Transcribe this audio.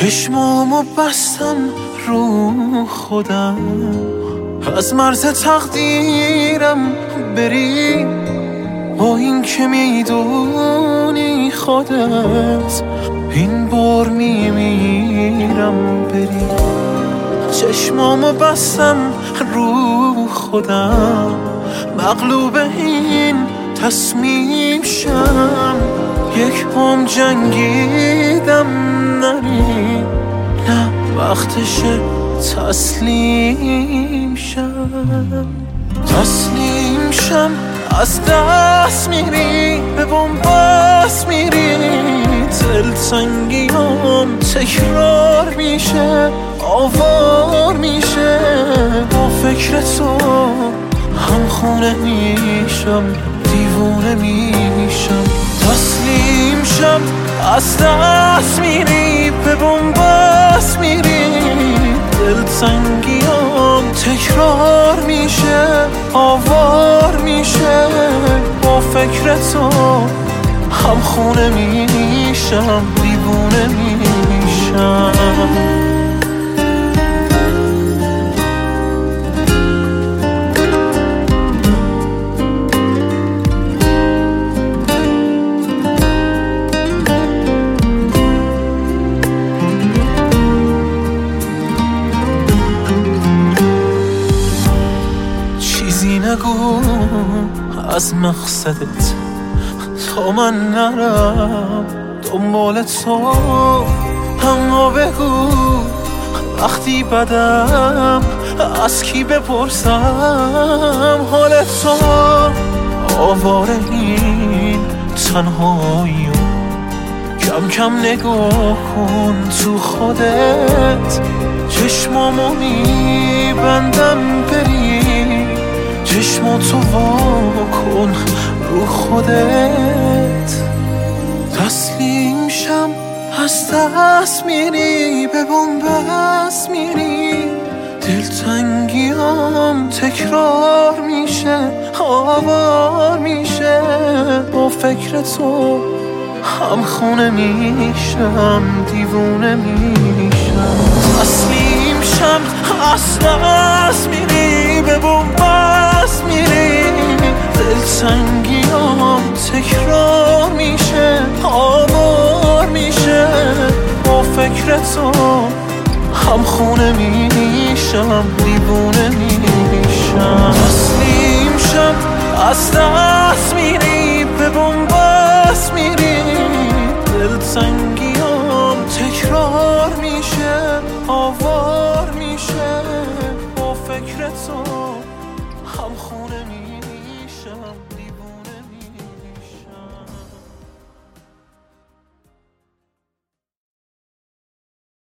چشمامو بستم رو خودم، از مرز تقدیرم بری، با این که میدونی خودت این بار میمیرم بری. چشمامو بستم رو خودم، مغلوب این تصمیم شم، یک هم جنگیدم نری، نه وقتشه تسلیم شم. تسلیم شم از دست میری، به بنبست میری، دلتنگیام تکرار میشه، آوار میشه، با فکر تو همخونه میشم، دیوونه میشم. تسلیم شم از دست میری، به بنبست میری، دلتنگیام تکرار میشه، آوار میشه، با فکر تو همخونه میشم، دیوونه میشم. نگو از مقصدت تا من نرم دنبال تو، اما بگو وقتی بدم از کی بپرسم حال تو. آواره این تنهاییو کم کم نگاه کن تو خودت، چشمامو میبندم بری، چشماتو وا کن رو خودت. تسلیم شم از دست میری، به بنبست میری، دلتنگیام تکرار میشه، آوار میشه، با فکر تو همخونه میشم، دیوونه میشم. تسلیم شم از دست میری، به بنبست میری، دلتنگیام تکرار میشه، آوار میشه، با فکر تو همخونه میشم، دیوونه میشم. تسلیم شم از دست میری، به بنبست میری، دلتنگیام تکرار میشه، آوار میشه، با فکر تو همخونه میشم.